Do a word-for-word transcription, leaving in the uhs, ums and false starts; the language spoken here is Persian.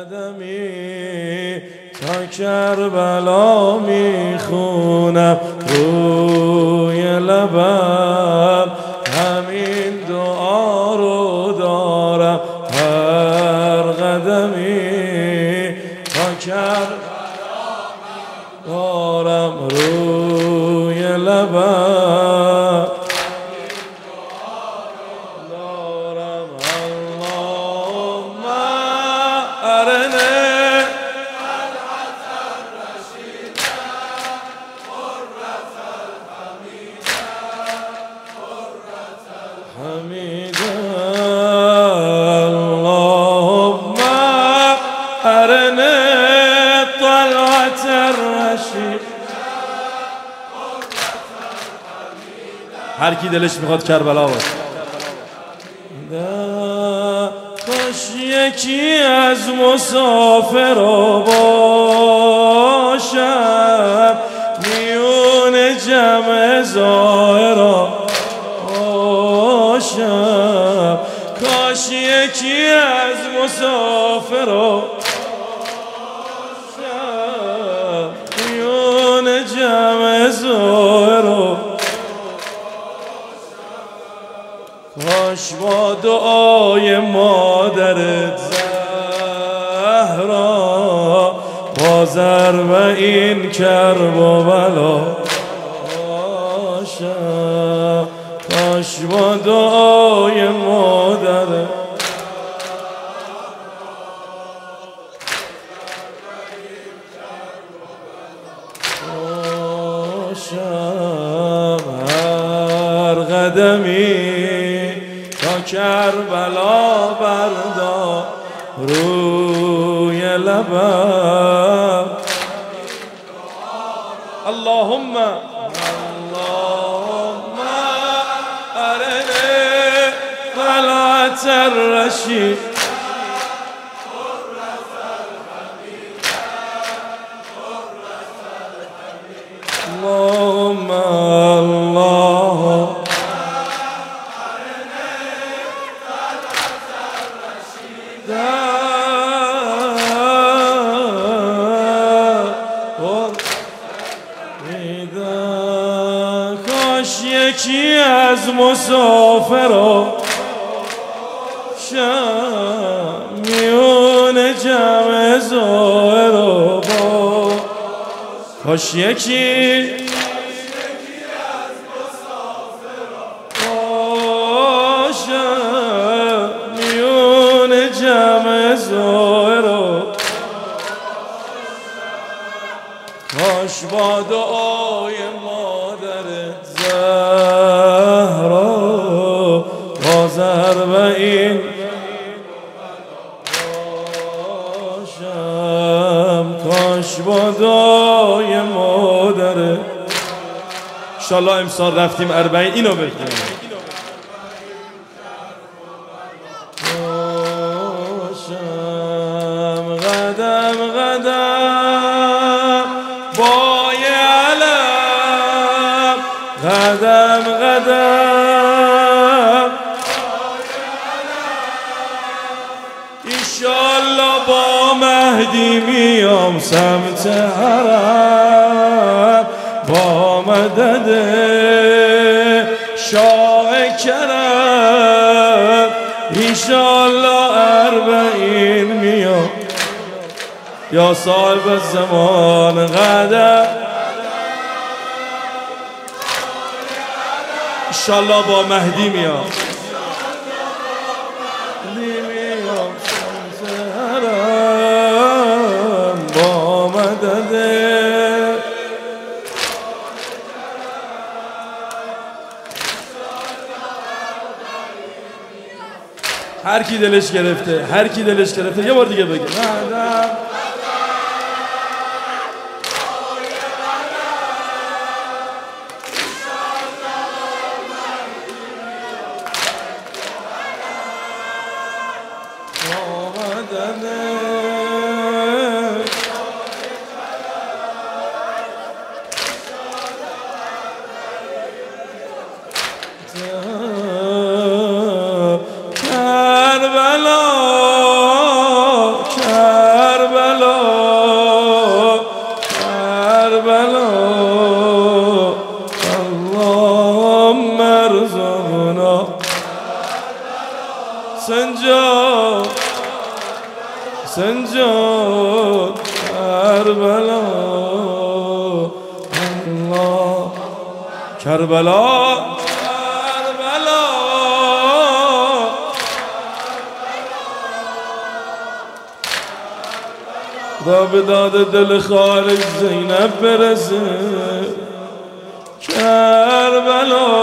قدمی تا کربلا میخونم روی لبم، همین دعا رو دارم هر قدمی تا کربلا دارم روی لبم. اللهم أرنا طلعة الرشيد. هر کی دلش میخواد کربلا باشه. کاش یکی از مسافرا باشم میون جمع زائرا باشم، کاش یکی از مسافرا باشم میون جمع زائرا، کاش با دعای مادرت زهرا با ضرب این کرب و بلا باشم، کاش با دعای مادرت باشم هر قدمی تا کربلا بردار روی لبم. اللهم اللهم أرنا طلعة الرشيد. اللهم الله کاش یکی از مسافرا شم میون جمع زائرا با، کاش یکی از مسافرا باشم میون جمع زائرا، کاش با دعای مادرت زهرا با ضرب این باشم، کاش با دعای مادرت. انشالله امسال رفتیم اربعین اینو بکنیم. باشم قدم قدم بای علم، قدم قدم انشالله با مهدی میام سمت حرم، با مدد شاه کرم انشالله اربعین میام. یا صاحب الزمان قدم انشالله با مهدی میام با مدد هر کی دلش گرفته، هر کی دلش گرفته یه بار دیگه بگه قدم کربلا سنجاد سنجاد کربلا الله کربلا کربلا خدا به داد دل خارج زینب برسه کربلا